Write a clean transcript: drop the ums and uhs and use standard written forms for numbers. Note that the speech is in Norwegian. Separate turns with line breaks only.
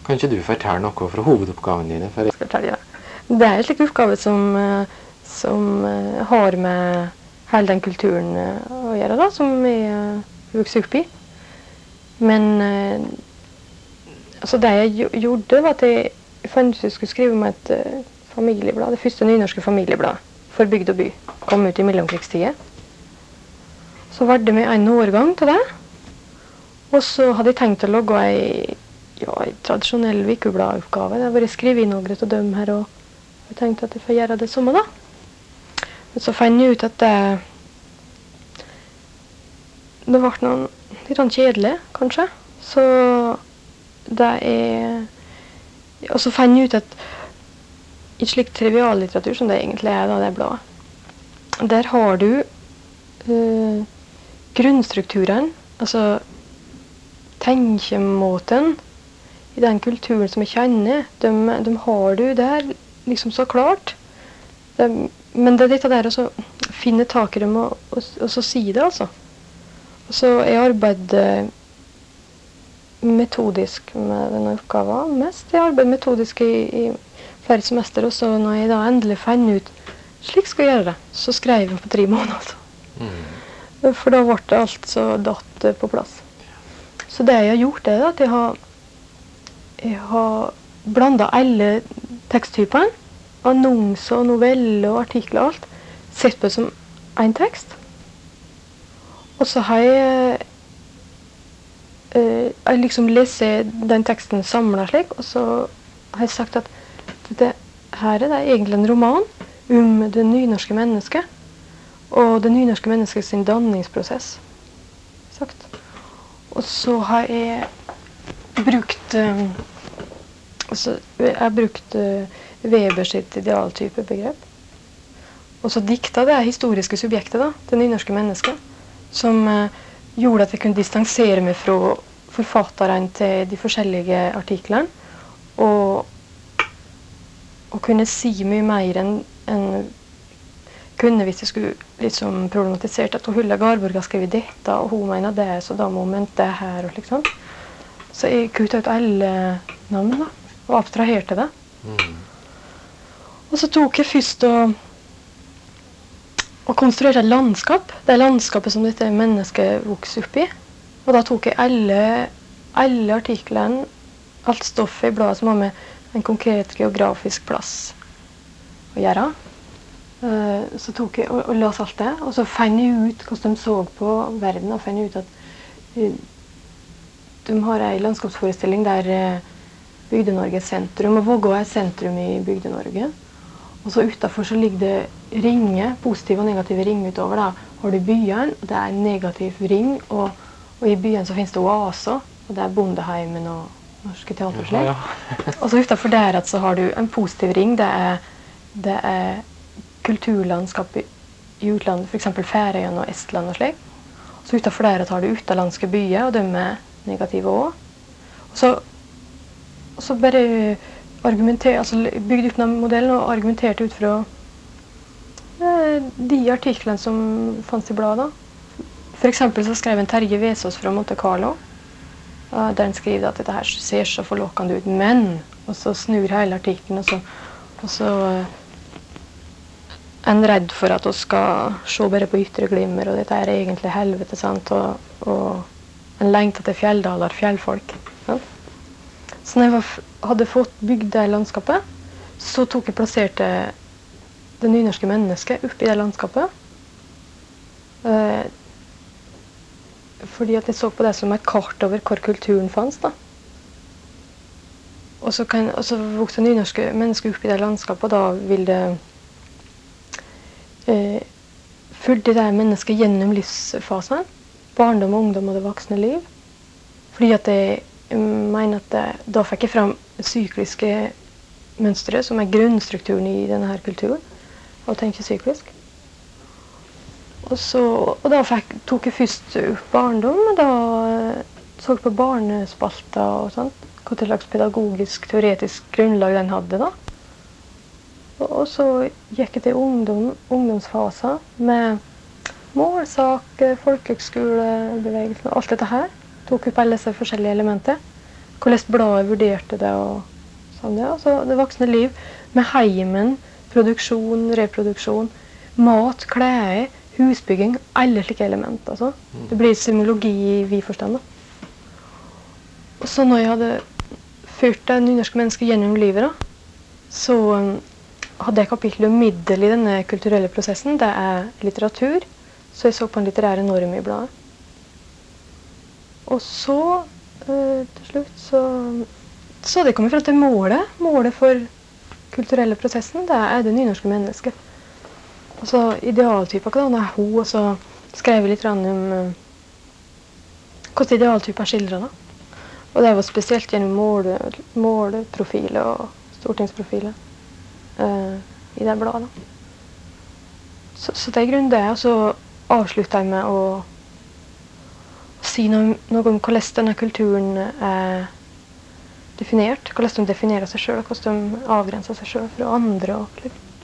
Kan ikke du fortelle noe fra hovedoppgaven dine?
Jeg skal fortelle det. Det en slik oppgave som har med hele den kulturen å gjøre, da, som vi vokste opp i. Men altså det jeg gjorde, var at jeg fant ut at jeg skulle skrive om et familieblad, det første nynorske familieblad for bygd og by. Kom ut i mellomkrigstiden. Så var det med en årgang til det. Og så hadde jeg tenkt å lage en tradisjonell vikebladoppgave. Det har vært skrevet inn noen av dem her, og jeg tenkte at jeg får gjøre det samme da. Men så fant jeg ut at det ble noe litt kjedelig, kanskje. Så og så fant jeg ut at i slik triviallitteratur, som det egentlig da, det bladet, der har du grunnstrukturen, altså tenkemåten i den kulturen som jeg kjenner, de har du der liksom så klart. Men det er dette der å finne tak i dem og så si det, altså. Så jeg arbeider metodisk med denne oppgaven mest. Jeg arbeider metodisk i flere semester, og så når jeg da endelig fant ut slik skal jeg gjøre det, så skrev jeg på 3 måneder, altså. For da ble det alt så datt på plass. Så det jeg har gjort er at jeg har blandet alle teksttypene, annonser, noveller og artikler og alt, sett på som en tekst. Og så har jeg liksom lest den teksten samlet slik, og så har jeg sagt at det her er egentlig en roman om det nynorske mennesket, og det nynorske mennesket sin danningsprosess. Sagt. Og så har jeg brukt Weber sitt idealtype begrep. Og så dikta det historiske subjektet da, det nynorske mennesket, som gjorde at jeg kunne distansere meg fra forfatteren til de forskjellige artiklene, og kunne si mye mer enn kunne hvis jeg skulle liksom problematisert at Hulla Garborg har skrevet dette, og hun mener det, så da må hun mente det her, og liksom. Så jeg kuttet ut alle navn da, og abstraherte det. Og så tok jeg først og konstruerte et landskap. Det er landskapet som dette mennesket vokser opp i. Og da tok jeg alle artiklene, alt stoffet i bladet som har med en konkret geografisk plass å gjøre. Så tok jeg og las alt det, og så fant jeg ut hvordan de så på verden, og fant jeg ut at de har en landskapsforestilling der Bygde-Norge er sentrum, og Vågå er sentrum i Bygde-Norge. Og så utenfor så ligger det ringer, positive og negative ringer utover. Da har du byen, og det er en negativ ring, og i byen så finnes det oaser, og det er Bondeheimen og Norske Teaterslag. Og så utenfor der så har du en positiv ring, det er kulturlandskap i utlandet, for eksempel Færøyene og Estland og slik. Så utenfor der har du utenlandske byer, og de er negative også. Og så bare bygde ut denne modellen og argumenterte ut fra de artiklene som fanns i bladet. For eksempel så skrev en Terje Vesaas fra Monte Carlo, der han skriver at dette her ser så forlokkende ut, men, og så snur hele artiklen, og så en redd for at vi skal se bare på ytre glimmer, og dette er egentlig helvete, sant? Og en lengter til fjelldaler, fjellfolk. Sant? Så når jeg hadde fått bygd det landskapet, så tok jeg plasserte det nynorske mennesket oppi det landskapet. Fordi at jeg så på det som et kart over hvor kulturen fanns da. Og så vokste det nynorske mennesket oppi det landskapet, og da vil det følge det mennesket gjennom livsfasen, barndom, ungdom og det voksne liv. Fordi at jeg mener at da fikk jeg fram sykliske mønstre, som er grunnstrukturen i denne her kulturen, å tenke syklisk. Og da tok jeg først opp barndom, og da så på barnespalter og sånt, hva slags pedagogisk, teoretisk grunnlag den hadde da. Og så gikk jeg til ungdomsfasen med målsak, folkehøgskolebevegelsen og alt dette her. Tok opp alle disse forskjellige elementer. hvordan bladet vurderte det og sånn, ja. Så det voksne liv med heimen, produksjon, reproduksjon, mat, klær, husbygging, alle slike elementer. Altså. Det blir symologi i vid forstand. Da. Og så når jeg hadde ført det nynorske mennesket gjennom livet, da, så hadde jeg kapitlet om middel i denne kulturelle prosessen. Det litteratur, så jeg så på en litterær norm i bladet. Og så, til slutt, så det kommer frem til målet for kulturelle prosessen, det det nynorske mennesket. Altså idealtyper, hva da, hun, og så skrev jeg litt om hvordan idealtyper skildrer da. Og det var spesielt gjennom måleprofiler og stortingsprofiler i det bladet. Så det grunnen det, og så avsluttet jeg med å si noe om hvordan denne kulturen definert, hvordan de definerer seg selv, hvordan de avgrenser seg selv fra andre. Og